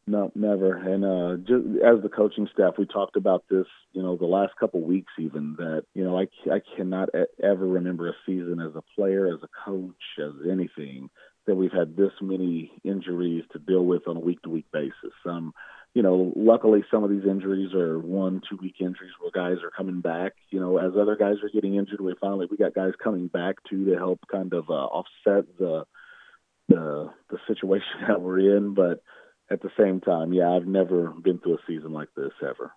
No, never. And just as the coaching staff, we talked about this, the last couple weeks even that, I cannot ever remember a season as a player, as a coach, as anything that we've had this many injuries to deal with on a week to week basis. Luckily some of these injuries are 1, 2 week injuries where guys are coming back, as other guys are getting injured. We got guys coming back too to help kind of offset the situation that we're in. But at the same time, yeah, I've never been through a season like this ever.